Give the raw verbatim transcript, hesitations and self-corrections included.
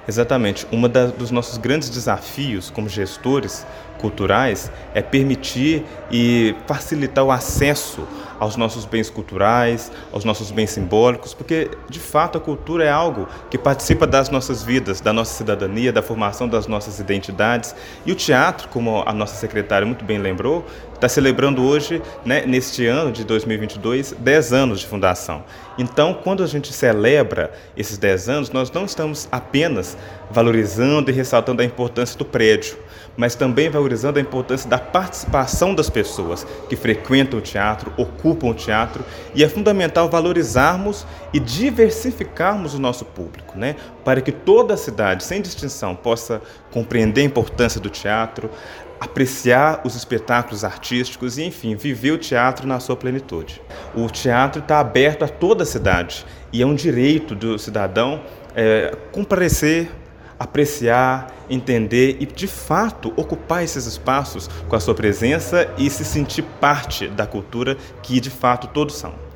Exatamente. Um dos nossos grandes desafios como gestores culturais é permitir e facilitar o acesso aos nossos bens culturais, aos nossos bens simbólicos, porque, de fato, a cultura é algo que participa das nossas vidas, da nossa cidadania, da formação das nossas identidades. E o teatro, como a nossa secretária muito bem lembrou, está celebrando hoje, né, neste ano de dois mil e vinte e dois, dez anos de fundação. Então, quando a gente celebra esses dez anos, nós não estamos apenas valorizando e ressaltando a importância do prédio, mas também valorizando a importância da participação das pessoas que frequentam o teatro, ocupam o teatro, e é fundamental valorizarmos e diversificarmos o nosso público, né? Para que toda a cidade, sem distinção, possa compreender a importância do teatro, apreciar os espetáculos artísticos e, enfim, viver o teatro na sua plenitude. O teatro está aberto a toda a cidade e é um direito do cidadão é, comparecer, apreciar, entender e, de fato, ocupar esses espaços com a sua presença e se sentir parte da cultura que, de fato, todos são.